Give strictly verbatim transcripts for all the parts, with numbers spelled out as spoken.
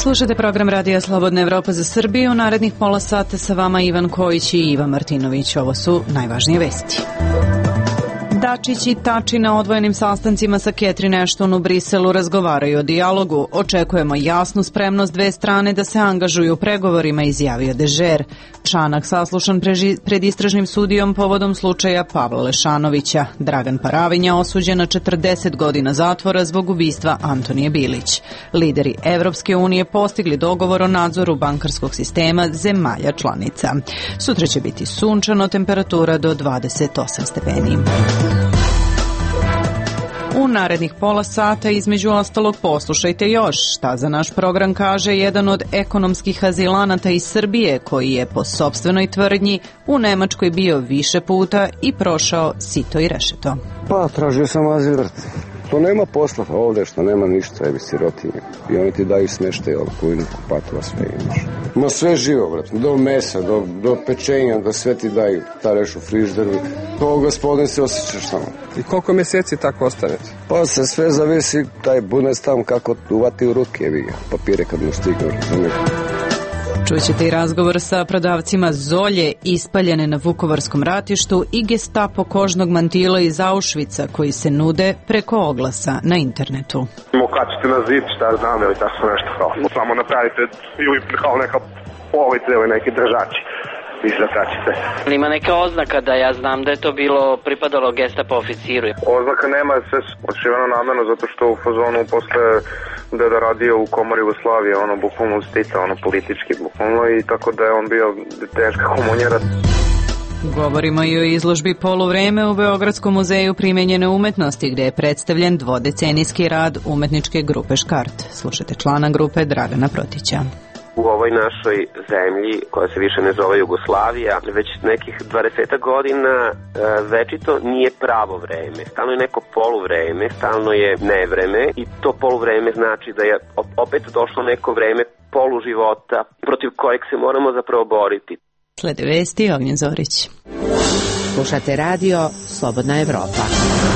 Slušajte program Radija Slobodna Evropa za Srbiju. U narednih pola sata sa vama Ivan Kojić i Iva Martinović. Ovo su najvažnije vesti. Dačić i Tači na odvojenim sastancima sa Catherine Ashton u Briselu razgovaraju o dijalogu. Očekujemo jasnu spremnost dve strane da se angažuju u pregovorima, izjavio Dežer. Čanak saslušan pred istražnim sudijom povodom slučaja Pavla Lešanovića. Dragan Paravinja osuđen na četrdeset godina zatvora zbog ubistva Antonije Bilić. Lideri Evropske unije postigli dogovor o nadzoru bankarskog sistema zemalja članica. Sutra će biti sunčano, temperatura do dvadeset osam stepeni. U narednih pola sata između ostalog poslušajte još šta za naš program kaže jedan od ekonomskih azilanata iz Srbije koji je po sopstvenoj tvrdnji u Nemačkoj bio više puta i prošao sito i rešeto. Pa, tražio sam azil, vrti. To nema posla ovdje što nema ništa, evi sirotinje. I oni ti daju smeštaj, kujnu, kupatova, sve imaš. Ma sve živo, vrati, do mesa, do, do pečenja, da sve ti daju, tareš u frižderu. To gospodin se osjećaš tamo. I koliko mjeseci tako ostanete? Pa se sve zavisi, taj Bundestag kako uvati u ruke, evi ga, papire kad mu stignu, razumiješ. Čućete i razgovor sa prodavcima zolje ispaljene na Vukovarskom ratištu i gestapo kožnog mantila iz Auschwitza koji se nude preko oglasa na internetu. Kačite na zid, šta znam, ili tako nešto kao. Samo napravite ili kao neka polica ili neki držači. Ima neka oznaka da ja znam da je to bilo pripadalo gestapo oficiru. Oznaka nema, sve odšivano namjerno zato što u fazonu posle deda radio u komori Jugoslavije, ono bukvalno stita, ono politički bukvalno i tako da je on bio teška komunjera. Govorimo i o izložbi Poluvreme u Beogradskom muzeju primenjene umetnosti gdje je predstavljen dvodecenijski rad umetničke grupe Škart. Slušajte člana grupe Dragana Protića. U ovoj našoj zemlji, koja se više ne zove Jugoslavija, već nekih dvadeset godina e, večito nije pravo vreme. Stalno je neko poluvreme, stalno je nevreme i to poluvreme znači da je opet došlo neko vreme poluživota protiv kojeg se moramo zapravo boriti. Slede vesti, Ognjen Zorić. Slušate radio Slobodna Evropa.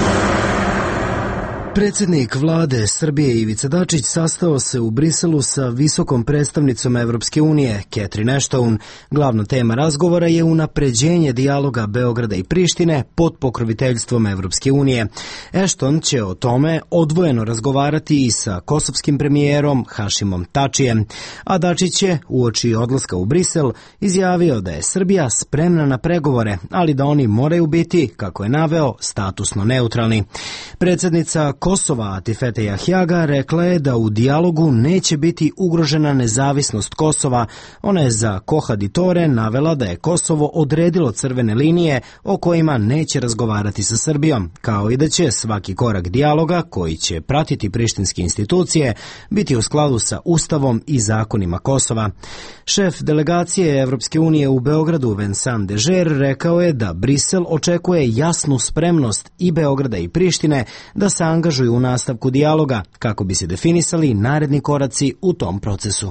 Predsjednik vlade Srbije Ivica Dačić sastao se u Briselu sa visokom predstavnicom Evropske unije, Catherine Ashton. Glavna tema razgovora je unapređenje dijaloga Beograda i Prištine pod pokroviteljstvom Evropske unije. Ashton će o tome odvojeno razgovarati i sa kosovskim premijerom Hašimom Tačijem, a Dačić je uoči odlaska u Brisel izjavio da je Srbija spremna na pregovore, ali da oni moraju biti, kako je naveo, statusno neutralni. Predsjednica Kosova Atifete Jahjaga rekla je da u dijalogu neće biti ugrožena nezavisnost Kosova. Ona je za Kohaditore navela da je Kosovo odredilo crvene linije o kojima neće razgovarati sa Srbijom, kao i da će svaki korak dijaloga koji će pratiti prištinske institucije biti u skladu sa Ustavom i zakonima Kosova. Šef delegacije Evropske unije u Beogradu Vincent Dežer rekao je da Brisel očekuje jasnu spremnost i Beograda i Prištine da se angažuju u nastavku dijaloga kako bi se definisali naredni koraci u tom procesu.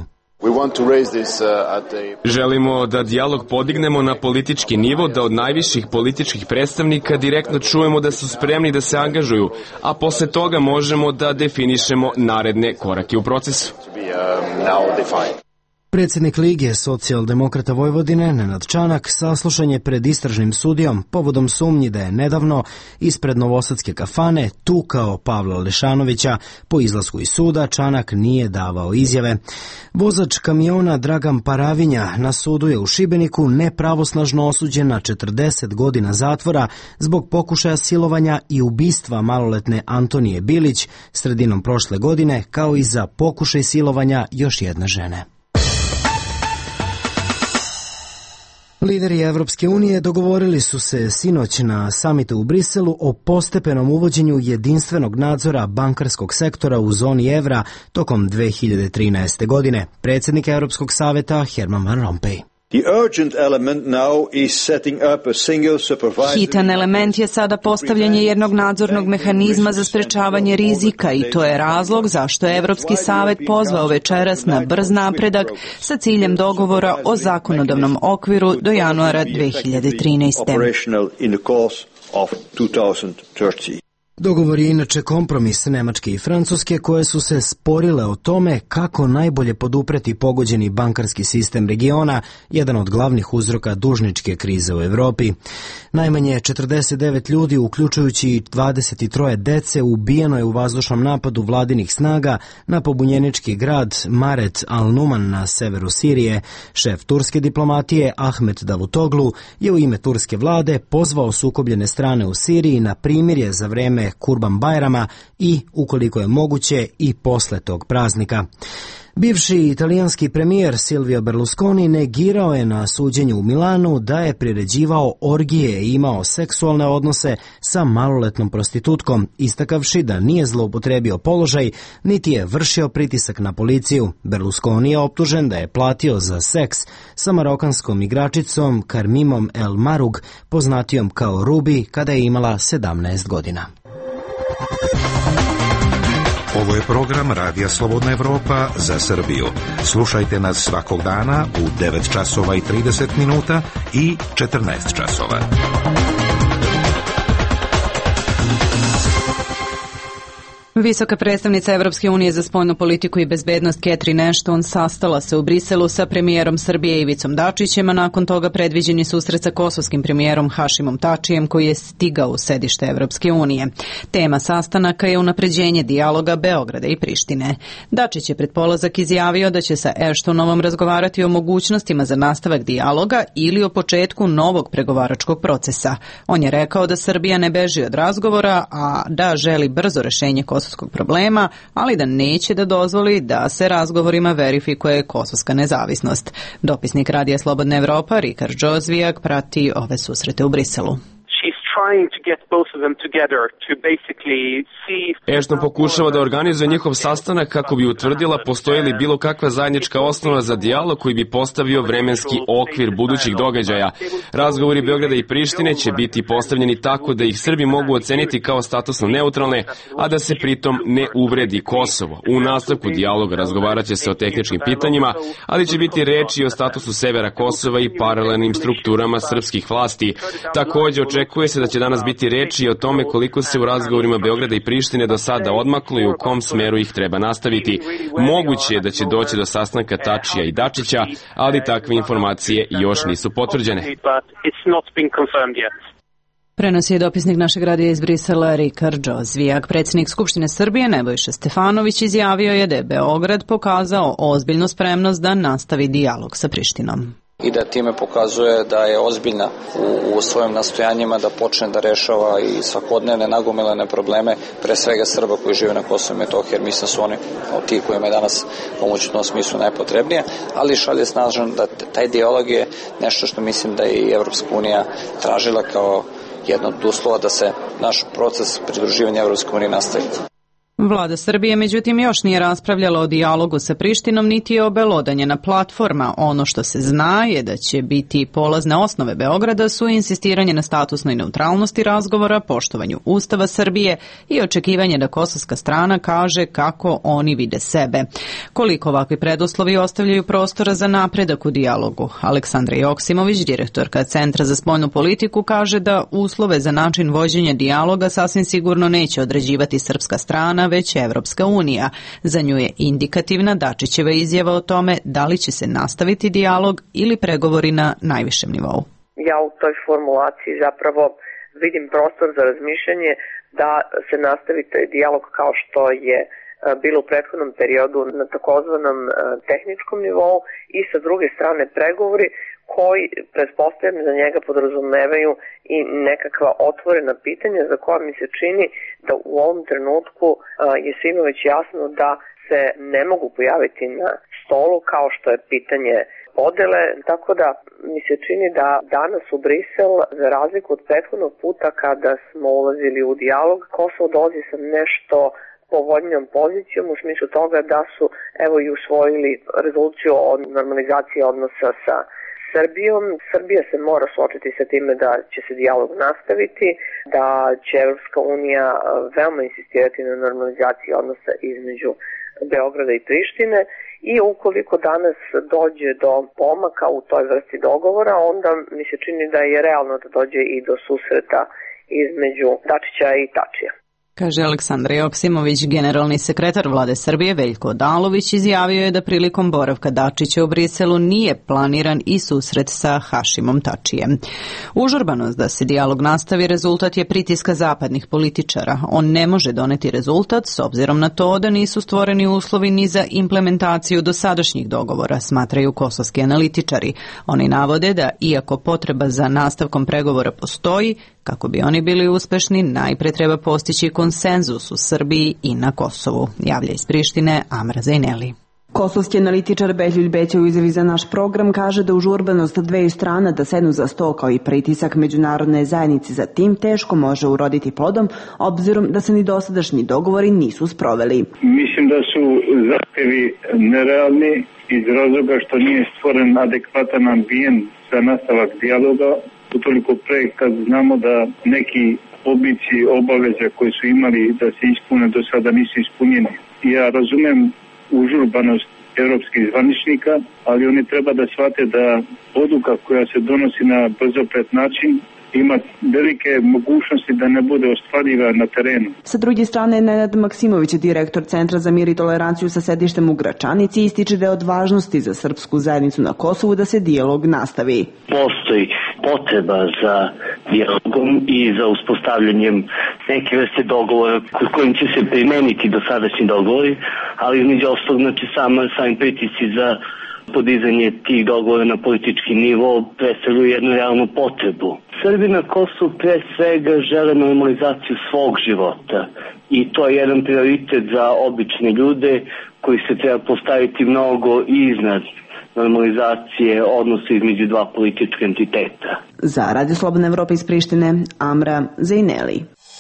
Želimo da dijalog podignemo na politički nivo, da od najviših političkih predstavnika direktno čujemo da su spremni da se angažuju, a posle toga možemo da definišemo naredne korake u procesu. Predsjednik Lige socijaldemokrata Vojvodine Nenad Čanak saslušan je pred istražnim sudijom povodom sumnji da je nedavno ispred novosadske kafane tukao Pavla Lešanovića. Po izlasku iz suda Čanak nije davao izjave. Vozač kamiona Dragan Paravinja na sudu je u Šibeniku nepravosnažno osuđen na četrdeset godina zatvora zbog pokušaja silovanja i ubistva maloletne Antonije Bilić sredinom prošle godine, kao i za pokušaj silovanja još jedne žene. Lideri Evropske unije dogovorili su se sinoć na samitu u Briselu o postepenom uvođenju jedinstvenog nadzora bankarskog sektora u zoni evra tokom dve hiljade trinaeste. godine. Predsjednik Europskog saveta Herman Van Rompuy. Hitan element je sada postavljanje jednog nadzornog mehanizma za sprečavanje rizika i to je razlog zašto je Evropski savet pozvao večeras na brz napredak sa ciljem dogovora o zakonodavnom okviru do januara dve hiljade trinaeste. Dogovor je inače kompromis Nemačke i Francuske koje su se sporile o tome kako najbolje podupreti pogođeni bankarski sistem regiona, jedan od glavnih uzroka dužničke krize u Evropi. Najmanje četrdeset devet ljudi, uključujući dvadeset tri dece, ubijeno je u vazdušnom napadu vladinih snaga na pobunjenički grad Maret al-Numan na severu Sirije. Šef turske diplomatije Ahmet Davutoglu je u ime turske vlade pozvao sukobljene strane u Siriji na primirje za vreme Kurban Bajrama i, ukoliko je moguće, i posle tog praznika. Bivši italijanski premijer Silvio Berlusconi negirao je na suđenju u Milanu da je priređivao orgije i imao seksualne odnose sa maloletnom prostitutkom, istakavši da nije zloupotrebio položaj, niti je vršio pritisak na policiju. Berlusconi je optužen da je platio za seks sa marokanskom igračicom Karmimom El Marug, poznatijom kao Rubi, kada je imala sedamnaest godina. Ovo je program Radija Slobodna Evropa za Srbiju. Slušajte nas svakog dana u devet časova i trideset minuta i četrnaest časova. Visoka predstavnica Evropske unije za spoljnu politiku i bezbednost Catherine Ashton sastala se u Briselu sa premijerom Srbije Ivicom Dačićem, a nakon toga predviđen je susret sa kosovskim premijerom Hašimom Tačijem koji je stigao u sedište Evropske unije. Tema sastanaka je unapređenje dijaloga Beograda i Prištine. Dačić je pred polazak izjavio da će sa Ashtonovom razgovarati o mogućnostima za nastavak dijaloga ili o početku novog pregovaračkog procesa. On je rekao da Srbija ne beži od razgovora, a da želi brzo rešenje kosovskog problema, ali da neće da dozvoli da se razgovorima verifikuje kosovska nezavisnost. Dopisnik Radija Slobodna Evropa Rikard Džozvijak prati ove susrete u Briselu. Ashton pokušava da organizuje njihov sastanak kako bi utvrdila postoji li bilo kakva zajednička osnova za dijalog koji bi postavio vremenski okvir budućih događaja. Razgovori Beograda i Prištine će biti postavljeni tako da ih Srbi mogu oceniti kao statusno neutralne, a da se pritom ne uvredi Kosovo. U nastavku dijaloga razgovarat će se o tehničkim pitanjima, ali će biti reči o statusu severa Kosova i paralelnim strukturama srpskih vlasti. Također očekuje se da će danas biti reči o tome koliko se u razgovorima Beograda i Prištine do sada odmaklo i u kom smeru ih treba nastaviti. Moguće je da će doći do sastanka Tačija i Dačića, ali takve informacije još nisu potvrđene. Prenosi je dopisnik našeg radija iz Brisela Rikard Džozvijak. Predsjednik Skupštine Srbije Nebojša Stefanović izjavio je da je Beograd pokazao ozbiljnu spremnost da nastavi dijalog sa Prištinom. I da time pokazuje da je ozbiljna u, u svojim nastojanjima da počne da rešava i svakodnevne nagomilane probleme, pre svega Srba koji žive na Kosovu i Metohiji, jer mislim da su oni ti kojima je danas pomoć u tom smislu najpotrebnije, ali šalje snažan da taj dijalog je nešto što mislim da je i Evropska unija tražila kao jedno od uslova da se naš proces pridruživanja Evropske unije nastavi. Vlada Srbije, međutim, još nije raspravljala o dijalogu sa Prištinom, niti je obelodanjena platforma. Ono što se zna je da će biti polazne osnove Beograda su insistiranje na statusnoj neutralnosti razgovora, poštovanju Ustava Srbije i očekivanje da kosovska strana kaže kako oni vide sebe. Koliko ovakvi preduslovi ostavljaju prostora za napredak u dijalogu? Aleksandra Joksimović, direktorka Centra za spoljnu politiku, kaže da uslove za način vođenja dijaloga sasvim sigurno neće određivati srpska strana, već Evropska unija. Za nju je indikativna Dačićeva izjava o tome da li će se nastaviti dijalog ili pregovori na najvišem nivou. Ja u toj formulaciji zapravo vidim prostor za razmišljanje da se nastavi taj dijalog kao što je bilo u prethodnom periodu na takozvanom tehničkom nivou i sa druge strane pregovori koji, pretpostavljam, za njega podrazumevaju i nekakva otvorena pitanja za koja mi se čini da u ovom trenutku je svima već jasno da se ne mogu pojaviti na stolu kao što je pitanje podele, tako da mi se čini da danas u Brisel, za razliku od prethodnog puta kada smo ulazili u dijalog, Kosovo dolazi sa nešto povoljnijom pozicijom u smislu toga da su evo i usvojili rezoluciju o normalizaciji odnosa sa Srbijom. Srbija se mora suočiti sa time da će se dijalog nastaviti, da će Evropska unija veoma insistirati na normalizaciji odnosa između Beograda i Prištine i ukoliko danas dođe do pomaka u toj vrsti dogovora, onda mi se čini da je realno da dođe i do susreta između Dačića i Tačija. Kaže Aleksandar Joksimović. Generalni sekretar vlade Srbije Veljko Odalović izjavio je da prilikom boravka Dačića u Briselu nije planiran i susret sa Hašimom Tačijem. Užurbanost da se dijalog nastavi rezultat je pritiska zapadnih političara. On ne može doneti rezultat s obzirom na to da nisu stvoreni uslovi ni za implementaciju dosadašnjih dogovora, smatraju kosovski analitičari. Oni navode da iako potreba za nastavkom pregovora postoji, kako bi oni bili uspešni, najpre treba postići konsenzus u Srbiji i na Kosovu. Javlja iz Prištine Amra Zajneli. Kosovski analitičar Beljulj Beća u izjavi za naš program kaže da užurbanost dveju strana da sednu za sto kao i pritisak međunarodne zajednice za tim teško može uroditi plodom, obzirom da se ni dosadašnji dogovori nisu sproveli. Mislim da su zahtevi nerealni iz razloga što nije stvoren adekvatan ambijent za nastavak dijaloga, utoliko pre kad znamo da neki oblici obaveza koje su imali da se ispune do sada nisu ispunjeni. Ja razumem užurbanost evropskih zvaničnika, ali oni treba da shvate da odluka koja se donosi na brzoplet način ima velike mogućnosti da ne bude ostvariva na terenu. Sa druge strane, Nenad Maksimović, direktor Centra za mir i toleranciju sa sedištem u Gračanici, ističe da je od važnosti za srpsku zajednicu na Kosovu da se dijalog nastavi. Postoji potreba za dijalogom i za uspostavljanjem neke vrste dogovora kojim će se primeniti dosadašnji dogovori, ali između ostalog, znači sama, sami pritisci za podizanje tih dogovora na politički nivo predstavljaju jednu realnu potrebu. Srbi na Kosovu pre svega žele normalizaciju svog života i to je jedan prioritet za obične ljude koji se treba postaviti mnogo iznad normalizacije odnosa između dva politička entiteta. Za Radio Slobodna Evropa iz Prištine, Amra Zajneli.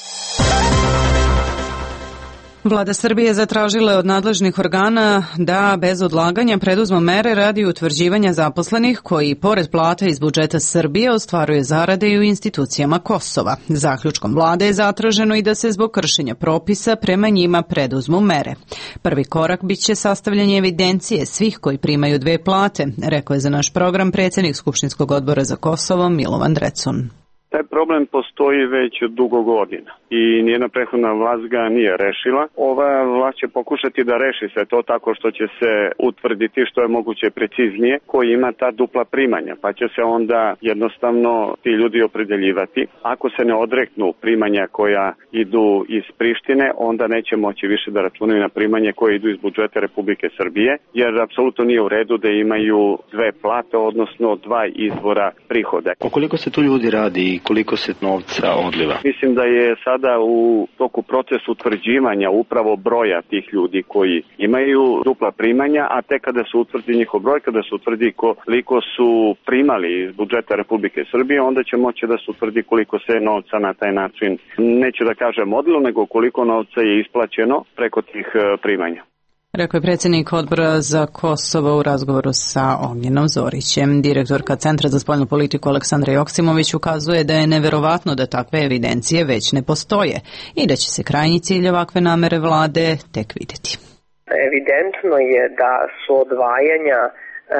Vlada Srbije zatražila je od nadležnih organa da bez odlaganja preduzmu mere radi utvrđivanja zaposlenih koji, pored plata iz budžeta Srbije, ostvaruje zarade i u institucijama Kosova. Zaključkom vlade je zatraženo i da se zbog kršenja propisa prema njima preduzmu mere. Prvi korak biće sastavljanje evidencije svih koji primaju dve plate, rekao je za naš program predsjednik Skupštinskog odbora za Kosovo Milovan Drecun. Taj problem postoji već dugo godina i nijedna prethodna vlast ga nije rešila. Ova vlast će pokušati da reši sve to tako što će se utvrditi što je moguće preciznije koji ima ta dupla primanja, pa će se onda jednostavno ti ljudi opredeljivati. Ako se ne odreknu primanja koja idu iz Prištine, onda neće moći više da računaju na primanje koje idu iz budžeta Republike Srbije, jer apsolutno nije u redu da imaju dve plate, odnosno dva izvora prihoda. O koliko se tu ljudi radi i koliko se novca odliva? Mislim da je sada u toku procesu utvrđivanja upravo broja tih ljudi koji imaju dupla primanja, a tek kada se utvrdi njihov broj, kada se utvrdi koliko su primali iz budžeta Republike Srbije, onda će moći da se utvrdi koliko se novca na taj način, neću da kažem odlilo, nego koliko novca je isplaćeno preko tih primanja. Rekao je predsjednik odbora za Kosovo u razgovoru sa Ognjenom Zorićem. Direktorka Centra za spoljnu politiku Aleksandra Joksimović ukazuje da je neverovatno da takve evidencije već ne postoje i da će se krajnji cilj ovakve namere vlade tek vidjeti. Evidentno je da su odvajanja e,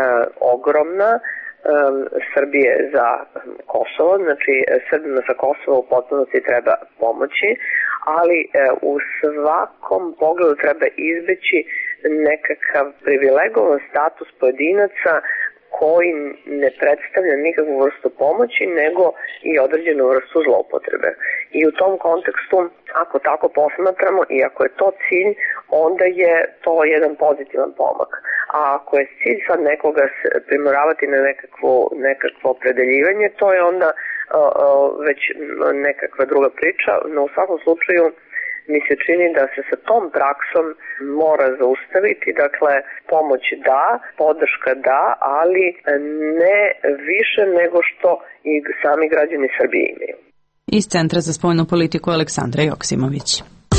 ogromna e, Srbije za Kosovo, znači Srbima sa Kosova u potpunosti treba pomoći, ali e, u svakom pogledu treba izbeći nekakav privilegovan status pojedinaca koji ne predstavlja nikakvu vrstu pomoći, nego i određenu vrstu zloupotrebe. I u tom kontekstu, ako tako posmatramo i ako je to cilj, onda je to jedan pozitivan pomak. A ako je cilj sad nekoga primoravati na nekakvo, nekakvo opredeljivanje, to je onda uh, uh, već nekakva druga priča, no u svakom slučaju mi se čini da se sa tom praksom mora zaustaviti, dakle pomoć da, podrška da, ali ne više nego što i sami građani Srbije imaju. Iz Centra za spoljnu politiku Aleksandra Joksimović.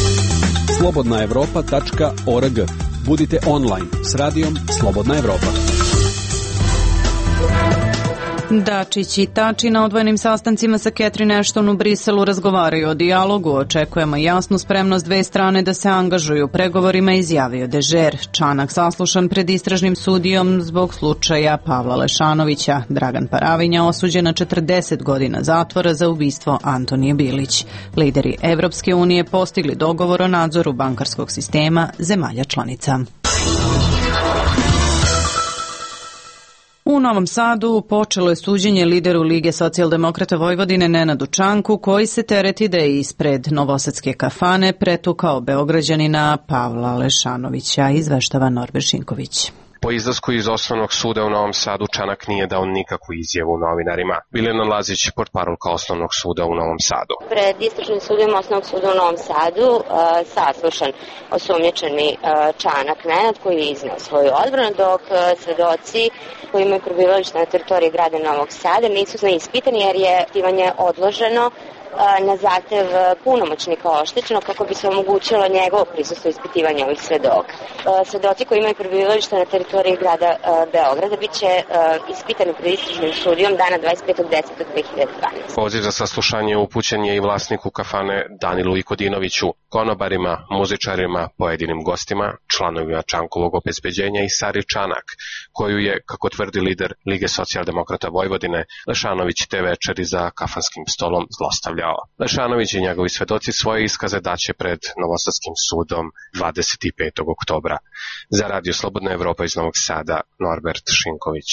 slobodna evropa tačka org. Budite online s radijom Slobodna Evropa. Dačić i Tači na odvojenim sastancima sa Catherine Ashton u Briselu razgovaraju o dijalogu. Očekujemo jasnu spremnost dve strane da se angažuju u pregovorima, izjavio Dežer. Čanak saslušan pred istražnim sudijom zbog slučaja Pavla Lešanovića. Dragan Paravinja osuđen na četrdeset godina zatvora za ubistvo Antonije Bilić. Lideri Evropske unije postigli dogovor o nadzoru bankarskog sistema zemalja članica. U Novom Sadu počelo je suđenje lideru Lige socijaldemokrata Vojvodine Nenadu Čanku, koji se tereti da je ispred novosadske kafane pretukao Beograđanina Pavla Lešanovića, izveštava Norbert Šinković. Po izlasku iz Osnovnog suda u Novom Sadu Čanak nije dao nikakvu izjavu novinarima. Biljana Lazić, portparolka Osnovnog suda u Novom Sadu. Pred istražnim sudom Osnovnog suda u Novom Sadu uh, saslušan osumnjičeni uh, Čanak Nenad, koji je izneo svoju odbranu, dok uh, svedoci koji imaju prebivalište na teritoriji grada Novog Sada nisu ispitani jer je ispitivanje odloženo na zahtev punomoćnika oštećenog kako bi se omogućilo njegovo prisustvo ispitivanja ovih svedoka. Svedoci koji imaju prebivalište na teritoriji grada Beograda bit će ispitani pred istražnim sudijom dana dvadeset petog desetog dve hiljade dvanaeste. Poziv za saslušanje upućen je i vlasniku kafane Danilu Ikodinoviću, konobarima, muzičarima, pojedinim gostima, članovima Čankovog obezbeđenja i Sari Čanak, koju je, kako tvrdi lider Lige socijaldemokrata Vojvodine, Lešanović te večeri za kafanskim stolom zlostavljao. Lešanović i njegovi svedoci svoje iskaze daće pred Novosadskim sudom dvadeset petog oktobra. Za Radio Slobodna Evropa iz Novog Sada, Norbert Šinković.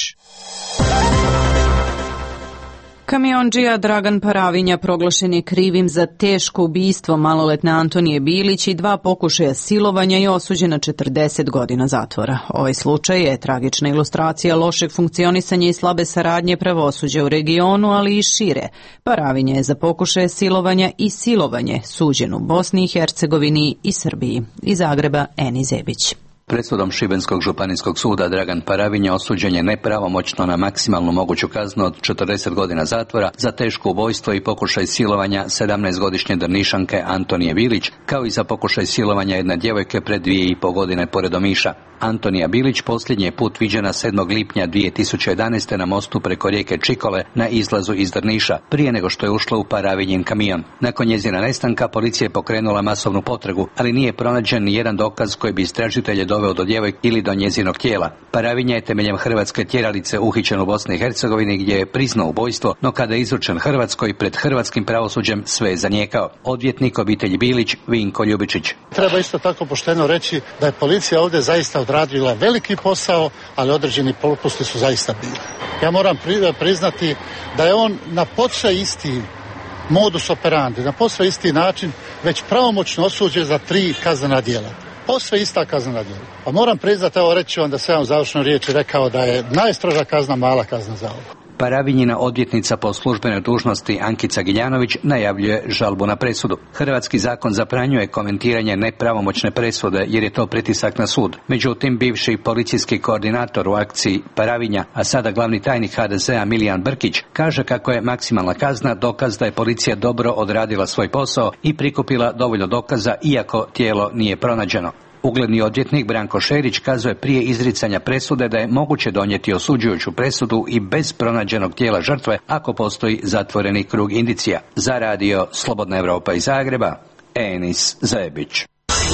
Kamiondžija Dragan Paravinja proglašen je krivim za teško ubistvo maloletne Antonije Bilić i dva pokušaja silovanja i osuđen na četrdeset godina zatvora. Ovaj slučaj je tragična ilustracija lošeg funkcionisanja i slabe saradnje pravosuđa u regionu, ali i šire. Paravinja je za pokušaje silovanja i silovanje suđen u Bosni i Hercegovini i Srbiji. Iz Zagreba, Eni Zebić. Presudom Šibenskog županijskog suda Dragan Paravinja osuđen je nepravomoćno na maksimalnu moguću kaznu od četrdeset godina zatvora za teško ubojstvo i pokušaj silovanja sedamnaestogodišnje Drnišanke Antonije Bilić, kao i za pokušaj silovanja jedne djevojke pred dvije i po godine pored Omiša. Antonija Bilić posljednji je put viđena sedmog lipnja dvije tisuće jedanaeste. na mostu preko rijeke Čikole na izlazu iz Drniša, prije nego što je ušla u Paravinjin kamion. Nakon njezina nestanka policija je pokrenula masovnu potragu, ali nije pronađen ni jedan dokaz koji bi istražitelje doveo do djevojke ili do njezinog tijela. Paravinja je temeljem hrvatske tjeralice uhićen u Bosni i Hercegovini gdje je priznao ubojstvo, no kada je izručen Hrvatskoj pred hrvatskim pravosuđem sve je zanijekao. Odvjetnik obitelji Bilić Vinko Ljubičić. Treba isto tako pošteno reći da je policija ovdje zaista odradila veliki posao, ali određeni propusti su zaista bili. Ja moram priznati da je on na posve isti modus operandi, na posve isti način već pravomoćno osuđen za tri kaznena djela. Posve ista kaznena djela. Pa moram priznati, evo reći vam da sam u završnoj riječi rekao da je najstroža kazna mala kazna za ovo. Paravinjina odvjetnica po službenoj dužnosti Ankica Giljanović najavljuje žalbu na presudu. Hrvatski zakon zabranjuje komentiranje nepravomoćne presude jer je to pritisak na sud. Međutim, bivši policijski koordinator u akciji Paravinja, a sada glavni tajnik ha de zea Milijan Brkić, kaže kako je maksimalna kazna dokaz da je policija dobro odradila svoj posao i prikupila dovoljno dokaza iako tijelo nije pronađeno. Ugledni odvjetnik Branko Šerić kazuje prije izricanja presude da je moguće donijeti osuđujuću presudu i bez pronađenog tijela žrtve ako postoji zatvoreni krug indicija. Za Radio Slobodna Evropa iz Zagreba, Enis Zebić.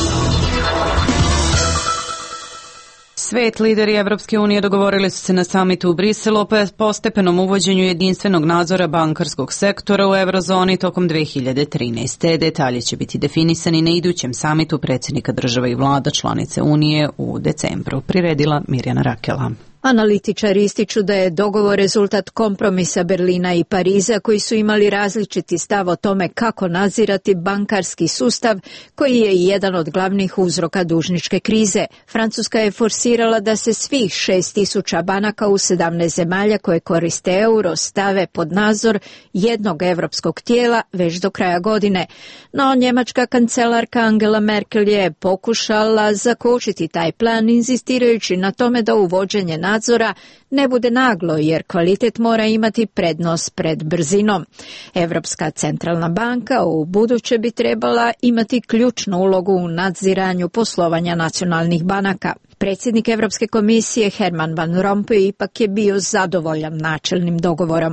Svet lideri Evropske unije dogovorili su se na samitu u Briselu o postepenom uvođenju jedinstvenog nadzora bankarskog sektora u eurozoni tokom dve hiljade trinaeste. Detalje će biti definisani na idućem samitu predsjednika država i vlada članice Unije u decembru. Priredila Mirjana Rakela. Analitičari ističu da je dogovor rezultat kompromisa Berlina i Pariza koji su imali različiti stav o tome kako nadzirati bankarski sustav koji je jedan od glavnih uzroka dužničke krize. Francuska je forsirala da se svih šest tisuća banaka u sedamnaest zemalja koje koriste euro stave pod nadzor jednog evropskog tijela već do kraja godine. No njemačka kancelarka Angela Merkel je pokušala zakočiti taj plan inzistirajući na tome da uvođenje nadzora ne bude naglo jer kvalitet mora imati prednost pred brzinom. Europska centralna banka u buduće bi trebala imati ključnu ulogu u nadziranju poslovanja nacionalnih banaka. Predsjednik Evropske komisije Herman Van Rompuy ipak je bio zadovoljan načelnim dogovorom.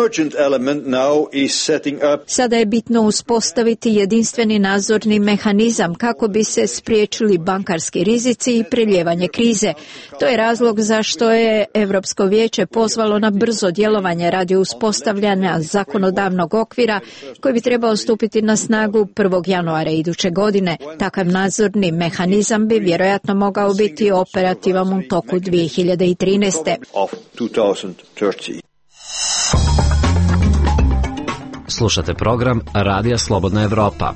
Sada je bitno uspostaviti jedinstveni nadzorni mehanizam kako bi se spriječili bankarski rizici i prelijevanje krize. To je razlog zašto je Europsko vijeće pozvalo na brzo djelovanje radi uspostavljanja zakonodavnog okvira koji bi trebao stupiti na snagu prvog januara iduće godine. Takav nadzorni mehanizam bi vjerojatno mogao biti operativan u toku dvije hiljade trinaeste. Slušate program Radija Slobodna Evropa.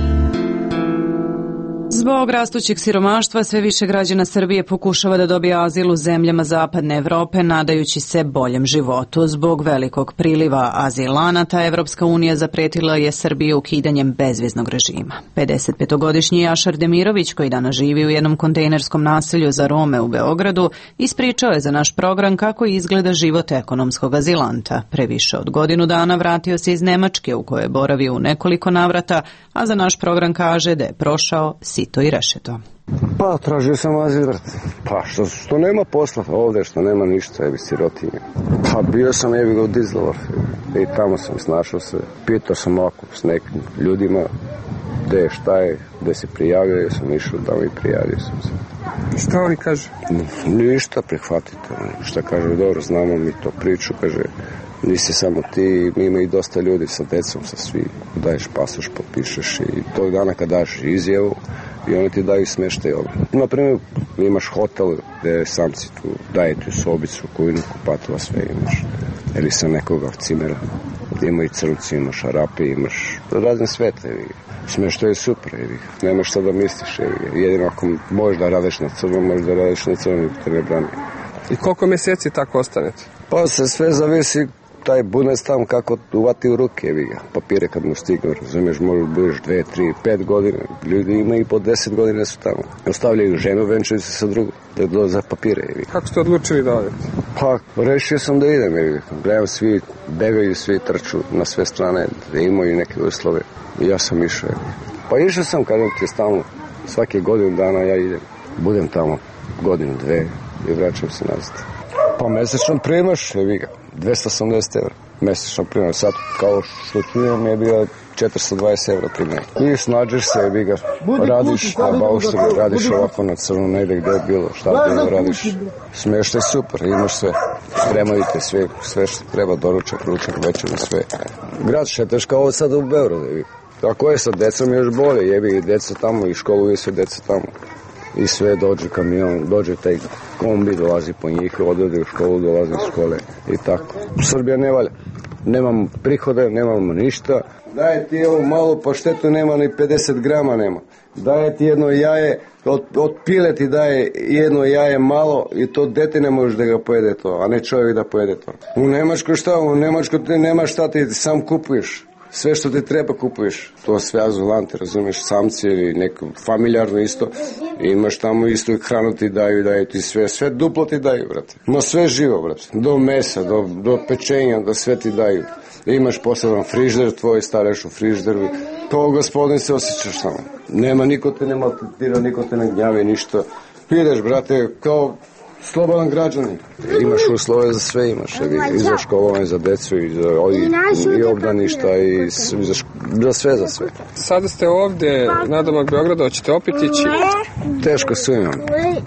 Zbog rastućeg siromaštva sve više građana Srbije pokušava da dobije azil u zemljama Zapadne Evrope nadajući se boljem životu. Zbog velikog priliva azilanata Evropska unija zapretila je Srbiju ukidanjem bezviznog režima. pedesetpetogodišnji Jašar Demirović, koji danas živi u jednom kontejnerskom naselju za Rome u Beogradu, ispričao je za naš program kako izgleda život ekonomskog azilanta. Pre više od godinu dana vratio se iz Nemačke u kojoj je boravio u nekoliko navrata, a za naš program kaže da je prošao sito i rešeto. Pa, tražio sam azil, vrati. Pa, što, što nema posla ovde, što nema ništa, jebi sirotinje. Pa, bio sam jebi ga u Dizdorf i tamo sam snašao se. Pitao sam ovako s nekim ljudima gde je, šta je, gde se prijavio, ja sam išao da mi prijavio sam se. Šta oni kažu? Ništa, prihvatite. Šta kaže, dobro, znamo mi to priču, kaže, nisi samo ti, mi ima i dosta ljudi sa decom, sa svi. Daješ pasoš, potpišeš i tog dana kad daš izjavu i oni ti daju smeštaj ovdje. Na primjer, imaš hotel gde samci tu daje tu sobicu, kujnu, kupatova, sve imaš. Ili sa nekoga cimera. Ima i crnci, imaš Arapi, imaš razne svete. Smeštaj je super, nemaš šta da misliš. Jedino ako možeš da radiš na crno, možeš da radiš na crno i te ne brani. I koliko mjeseci tako ostanete? Pa se sve zavisi taj bunes tam kako uvati u ruke, evi ga, papire kad mu stignu, razumiješ, možeš budeš dve, tri, pet godine, ljudi ima i po deset godina su tamo. Ostavljaju ženu, venčaju se sa drugom, da dođe za papire, evi. Kako ste odlučili da odete? Pa, rešio sam da idem, evi, gledam, svi begaju, svi trču na sve strane, da imaju neke uslove, i ja sam išao, evi. Pa išao sam, kažem ti, stalno, svake godine dana ja idem, budem tamo godinu, dve i vraćam se nazad. Pa mesečno primaš, evi ga, dvesta osamdeset evra. Mesečno primaš. Sad, kao što čujem, je bio četiristo dvadeset evra primaš. I snađeš se, evi ga, radiš na bauštru, radiš ovako na crno, negde gde je bilo, šta bilo radiš. Smeštaj super, imaš sve. Spremaju te sve, sve što treba, doručak, ručak, večer, sve. Grad šetaš kao sad u Beogradu, evi. Ako je sa decom još bolje, jebi i deca tamo i školuje se deca tamo. I sve dođe kamion, dođe taj kombi, dolazi po njih, odvede u školu, dolazi iz škole i tako. Srbija ne valja. Nemamo prihode, nemamo ništa. Daje ti evo malo paštetu, nema ni pedeset grama nema. Daje ti jedno jaje, od, od pile ti daje jedno jaje malo i to dete ne možeš da ga pojede to, a ne čovjek da pojede to. U Nemačkoj šta? U Nemačkoj ti nema šta, ti sam kupuješ. Sve što ti treba kupuješ, to sve azulante, razumiješ, samci ili neko familijarno isto, imaš tamo isto hranu ti daju, daju ti sve, sve duplo ti daju, brate. Ma sve živo, brate, do mesa, do, do pečenja, da sve ti daju. Imaš poseban frižder tvoj, stavljaš u frižderu, kao gospodin se osjećaš tamo. Nema, niko te ne maltretira, niko te ne gnjavi, ništa. Ideš, brate, kao slobodan građanin. Imaš uslove za sve, imaš i za školovanje, za decu, i za i, i obdaništa, i za, ško, za sve, za sve. Sada ste ovde, nadomak Beograda, hoćete opet ići? Teško su imam.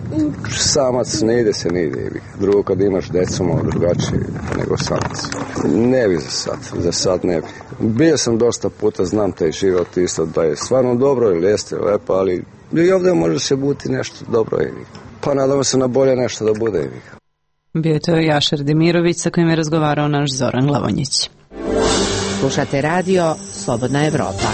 Samac ne ide se, ne ide. Drugo, kad imaš decu, malo drugačije nego samac. Ne bi za sad, za sad ne bi. Bio sam dosta puta, znam taj život isto da je stvarno dobro ili jeste lepo, ali i ovde može se buti nešto dobro. Pa nadamo se na bolje nešto da bude. Bio je to Jašar Demirović sa kojim je razgovarao naš Zoran Lavonjić. Slušate radio Slobodna Evropa.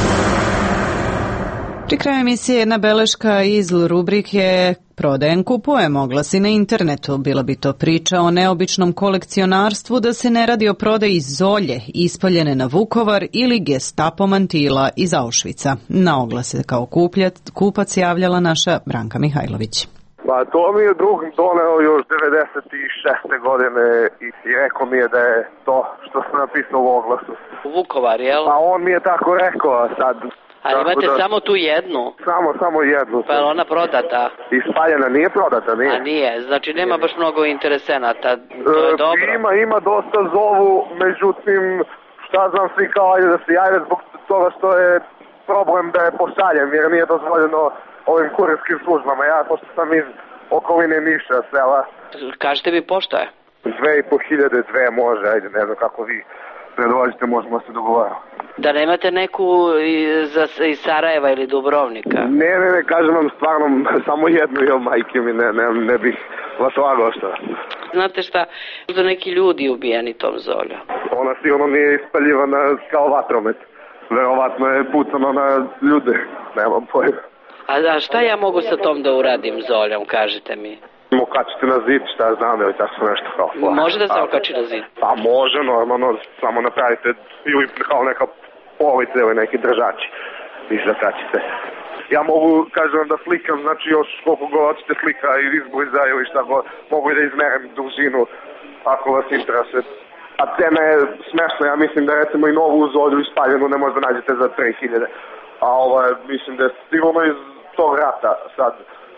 Pri kraju emisije jedna beleška iz rubrike Prodajem, kupujem, oglasi na internetu. Bila bi to priča o neobičnom kolekcionarstvu, da se ne radi o prodaji zolje ispaljene na Vukovar ili Gestapo mantila iz Auschwitza. Na oglase kao kupljac, kupac javljala naša Branka Mihajlović. Pa to mi je drug doneo još devedeset šeste godine i rekao mi je da je to što sam napisao u oglasu. U Vukovar, jel? Pa on mi je tako rekao, sad A imate da, samo tu jednu? Samo, samo jednu. Pa je ona prodata? I spaljena, nije prodata, nije. A nije, znači nema baš mnogo interesenata, to je e, dobro. Ima, ima dosta zovu, međutim, šta znam, svi kao ajde da se jave zbog toga što je problem da je pošaljem, jer nije dozvoljeno ovim kurirskim službama. Ja, pošto sam iz okoline Niša, sela. Kažete mi pošta je? Dve i po hiljade, dve može, ajde, ne znam kako vi predložite, možemo se dogovarati. Da nemate neku iz, iz Sarajeva ili Dubrovnika? Ne, ne, ne, kažem vam stvarno samo jednu, jel majke mi, ne, ne, ne bih vas lagao šta. Znate šta, da neki ljudi ubijeni tom zoljom. Ona sigurno nije ispaljivana kao vatromet. Verovatno je pucano na ljude, nemam pojma. A, a šta ja mogu sa tom da uradim zoljom, kažite mi? Okačite na zid, šta znam, ili tako nešto kao. Može da se okači na zid? Pa može, normalno, samo napravite ili kao neka polica ili neki držači i zakačite. Ja mogu, kažem da slikam, znači još koliko god hoćete slika i izbliza ili šta god, mogu i da izmerem dužinu ako vas interesuje. A cena je smešna, ja mislim da recimo i novu zolju ispaljenu ne možda nađete za tri hiljade. A ovo je, mislim da je sigurno iz tog rata sad.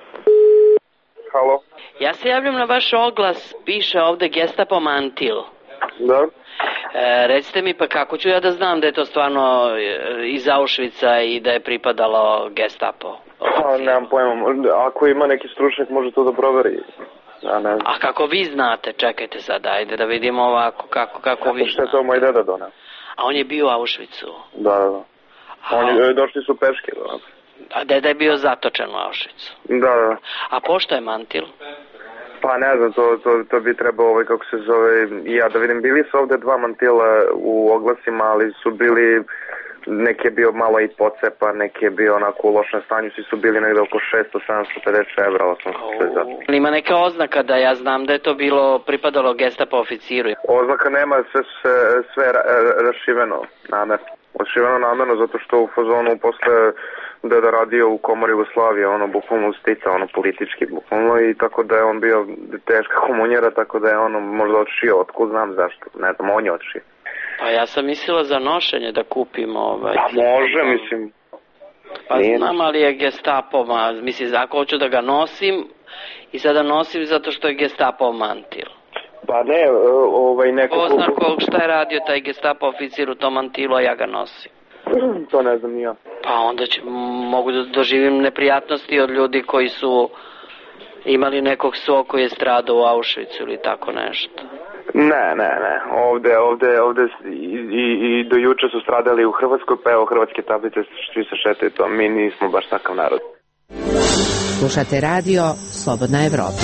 Halo? Ja se javljam na vaš oglas, piše ovde Gestapo Mantil. Da? E, recite mi pa kako ću ja da znam da je to stvarno iz Auschwitza i da je pripadalo Gestapo? Pa, nemam pojma, ako ima neki stručnjak može to da proveri. Ja, ne znam. A kako vi znate, čekajte sad, ajde da vidimo ovako, kako, kako vi znate. Što je to moj deda donao? A on je bio u Auschwitzu? Da, da, da. Oni A... došli su peške, da. A deda je bio zatočen u Auschwitzu? Da, da. A pošto je Mantil? Pa ne znam, to, to, to bi trebao, ovaj, kako se zove, ja da vidim, bili su ovde dva mantila u oglasima, ali su bili, neki je bio malo i pocepa, neki je bio onako u lošem stanju, svi su bili negde oko šesto do sedamsto pedeset evra, osamsto pedeset. Ima neka oznaka da ja znam da je to bilo, pripadalo Gestapo oficiru? Oznaka nema, sve, sve, sve ra, rašiveno, namerno. Rašiveno namerno, zato što u fazonu posle deda radio u komori Jugoslavije, ono, bukvalno stica, ono, politički, bukvalno, i tako da je on bio teška komunjera, tako da je ono možda odšio, otkud znam zašto, ne znam, on je odšio. Pa ja sam mislila za nošenje da kupim ovaj... Pa može, mislim. Pa nije znam, ali je Gestapo, ma, mislim, ako hoću da ga nosim, i sada nosim zato što je Gestapo mantil. Pa ne, ovaj, neko... Ko zna ko, šta je radio taj Gestapo oficir u tom mantilu, a ja ga nosim. To ne znam ja. Pa onda će, mogu da doživim neprijatnosti od ljudi koji su imali nekog svog koji je stradao u Auschwitzu ili tako nešto. Ne, ne, ne. Ovde, ovde, ovde i, i, i do juče su stradali u Hrvatskoj, pa evo hrvatske tablice svi se šetaju to. Mi nismo baš takav narod. Slušate radio Slobodna Evropa.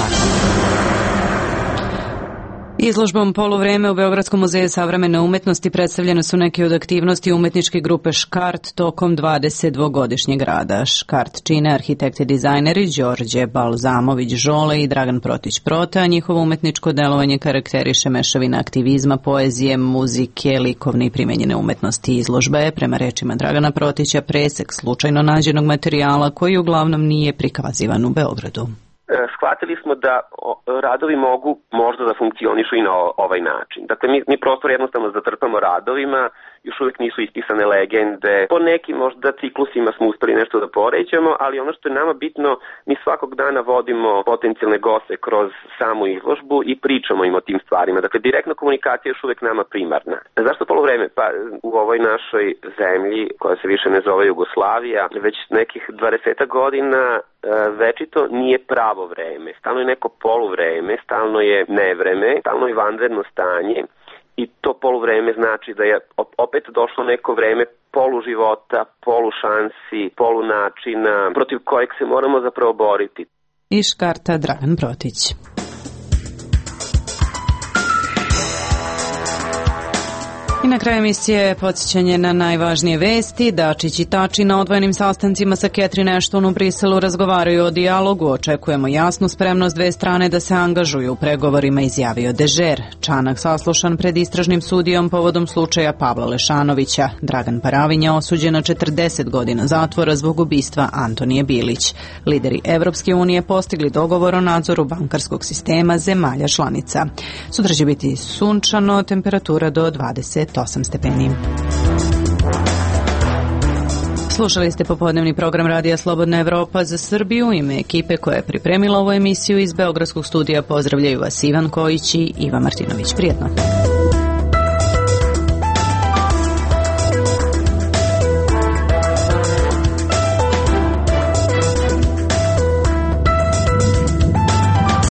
Izložbom Poluvreme u Beogradskom muzeju savremene umetnosti predstavljene su neke od aktivnosti umetničke grupe Škart tokom dvadeset dvogodišnjeg rada. Škart čine arhitekti dizajneri Đorđe Balzamović-Žole i Dragan Protić-Prota, a njihovo umetničko delovanje karakteriše mešavina aktivizma, poezije, muzike, likovne i primenjene umetnosti. Izložba je, prema rečima Dragana Protića, presek slučajno nađenog materijala koji uglavnom nije prikazivan u Beogradu. Shvatili smo da radovi mogu možda da funkcionišu i na ovaj način. Dakle, mi, mi prostor jednostavno zatrpamo radovima, još uvijek nisu ispisane legende. Po nekim možda ciklusima smo uspeli nešto da poređamo, ali ono što je nama bitno, mi svakog dana vodimo potencijalne goste kroz samu izložbu i pričamo im o tim stvarima. Dakle, direktna komunikacija je još uvijek nama primarna. Zašto poluvreme? Pa u ovoj našoj zemlji, koja se više ne zove Jugoslavija, već nekih dvadeset godina večito nije pravo vreme. Stalno je neko poluvreme, stalno je nevreme, stalno je vanredno stanje i to poluvreme znači da je opet došlo neko vreme poluživota, polušansi, polunačina protiv kojeg se moramo zapravo boriti. Iz Škarta Dragan Protić. I na kraju emisije podsjećanje na najvažnije vesti. Dačić i Tači na odvojenim sastancima sa Catherine Ashton u Briselu razgovaraju o dijalogu. Očekujemo jasnu spremnost dve strane da se angažuju u pregovorima, izjavio Dežer. Čanak saslušan pred istražnim sudijom povodom slučaja Pavla Lešanovića. Dragan Paravinja osuđen na četrdeset godina zatvora zbog ubistva Antonije Bilić. Lideri Evropske unije postigli dogovor o nadzoru bankarskog sistema zemalja članica. Sutra će biti sunčano, temperatura do dvadeset osam stepeni. Slušali ste popodnevni program Radija Slobodna Evropa za Srbiju. U ime ekipe koja je pripremila ovu emisiju iz Beogradskog studija pozdravljaju vas Ivan Kojić i Iva Martinović. Prijetno.